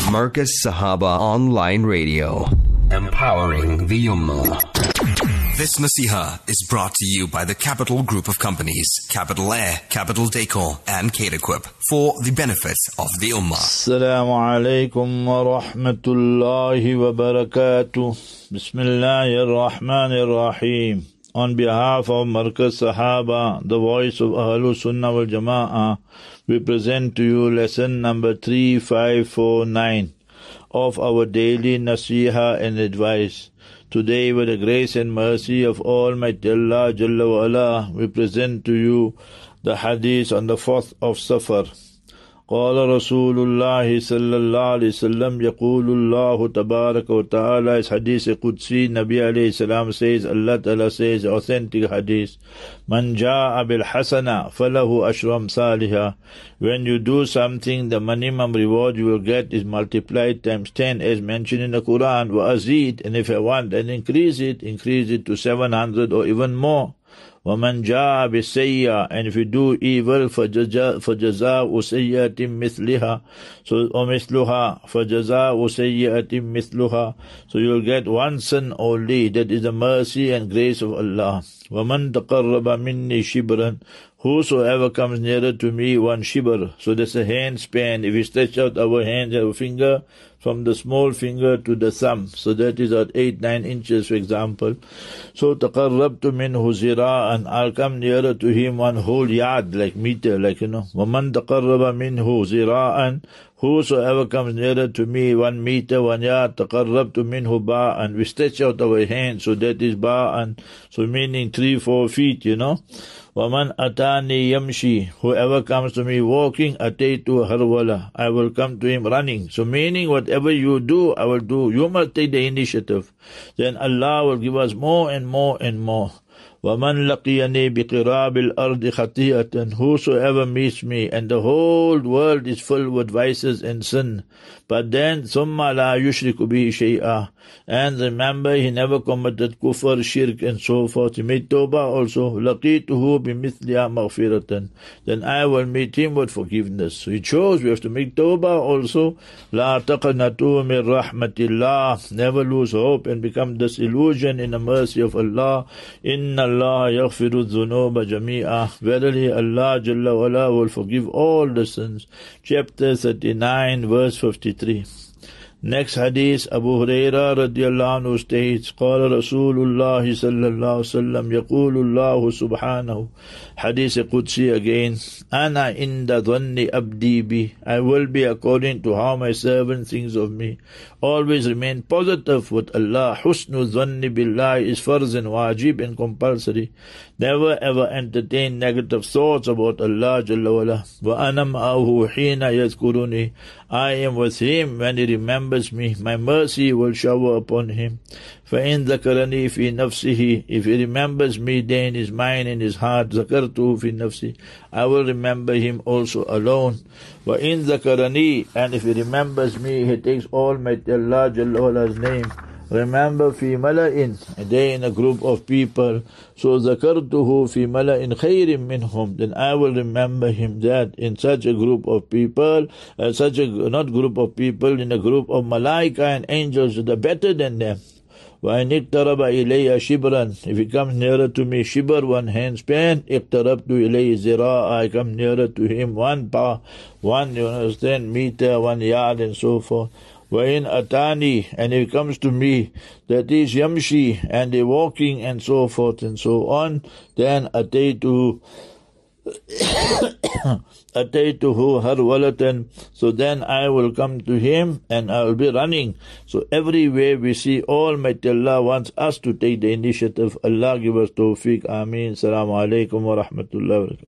Markaz Sahaba Online Radio. Empowering the Ummah. This Nasiha is brought to you by the Capital Group of Companies, Capital Air, Capital Decor, and Caterquip, for the benefit of the Ummah. Assalamu alaikum wa rahmatullahi wa barakatuh. Bismillahir Rahmanir Rahim. On behalf of Markaz Sahaba, the voice of Ahlul Sunnah wal Jama'ah, we present to you lesson number 3549 of our daily Nasiha and advice. Today, with the grace and mercy of Almighty Allah Jalla wa Ala, we present to you the hadith on the 4th of Safar. قال رسول الله صلى الله عليه وسلم يقول الله تبارك وتعالى. Is hadith Qudsi. Nabi alayhi salam says, Allah Ta'ala says, authentic hadith, Man ja'a bil hasana falahu ashram salihah. When you do something, the minimum reward you will get is multiplied times 10, as mentioned in the Quran. Wa azid, and if I want, then increase it to 700 or even more. وَمَنْ جَاءَ بِالسَّيِّئَةِ, and if you do evil, فَجَزَاءُ سَيِّئَةٍ مِثْلِهَا, so وَمِثْلُهَا فَجَزَاءُ سَيِّئَةٍ مِثْلُهَا, so you will get one sin only. That is the mercy and grace of Allah. وَمَنْ تَقَرَّبَ مِنِّي شِبْرًا, whosoever comes nearer to me one shibr, so that's a hand span. If we stretch out our hand, our finger, from the small finger to the thumb, so that is at 8-9 inches, for example. So تَقَرَّبْتُ مِنْهُ زِرَاءً, I'll come nearer to him one whole yard, like meter, like وَمَنْ تَقَرَّبَ مِنْهُ زِرَاءً, whosoever comes nearer to me 1 meter, 1 yard, تَقَرَّبْتُ مِنْهُ بَاءً, we stretch out our hand, so that is ba'an, so meaning 3-4 feet, وَمَنْ أَتَانِي يَمْشِي, whoever comes to me walking, أَتَيْتُ هَرْوَلَةً, I will come to him running. So meaning whatever you do, I will do. You must take the initiative. Then Allah will give us more and more and more. وَمَنْ لَقِيَنِي بِقِرَابِ الْأَرْضِ خَطِيئَةً, whosoever meets me, and the whole world is filled with vices and sin, but then ثُمَّ لَا يُشْرِكُ بِهِ شَيْئًا, and remember he never committed kufr, shirk and so forth, he made tawbah also, لَقِيتُهُ بِمِثْلِهَا مَغْفِرَةً, then I will meet him with forgiveness. So it shows we have to make tawbah also. لَا تَقْنَطُوا مِنْ رَحْمَةِ اللَّهِ, never lose hope and become disillusioned in the mercy of Allah. إِنَّ Allah yaghfiru dhunuba jami'ah, verily Allah Jalla wa Ala will forgive all the sins. Chapter 39, verse 53. Next hadith, Abu Huraira radiyallahu anhu states, قال رسول الله صلى الله عليه وسلم يقول الله سبحانه, hadith Qudsi again, أنا عند ظن أبدي بي, I will be according to how my servant thinks of me. Always remain positive with Allah. Husnul dhanni billah is farz and wajib and compulsory. Never ever entertain negative thoughts about Allah Jalla wa Ala. وَأَنَا مَعَهُ حِينَ يَذْكُرُنِي, I am with him when he remembers me. My mercy will shower upon him. فَإِنْ ذَكَرَنِي فِي نَفْسِهِ, if he remembers me then in his mind, in his heart, ذَكَرْتُهُ فِي نَفْسِهِ, I will remember him also alone. وَإِنْ ذَكَرَنِي, and if he remembers me, he takes Almighty Allah Jalla wa Ala's name. Remember fi mala'in, they in a group of people. So zakartuhu fi mala'in khairim minhum, then I will remember him that in such a group of people, not group of people, in a group of malaika and angels that are better than them. وَإِنْ اِقْتَرَبَ إِلَيَّ شِبْرًا, if he comes nearer to me, shibr, one hand span, اِقْتَرَبْتُ إِلَيْهِ زِرَاءً, I come nearer to him one meter, 1 yard and so forth. وَإِنْ أَتَانِي, and if he comes to me, that is yamshi, and they walking and so forth and so on, then أَتَيْتُهُ harwalatan, so then I will come to him and I will be running. So everywhere we see Almighty Allah wants us to take the initiative. Allah give us tawfiq. Ameen. Assalamu alaikum wa rahmatullahi wa barakatuh.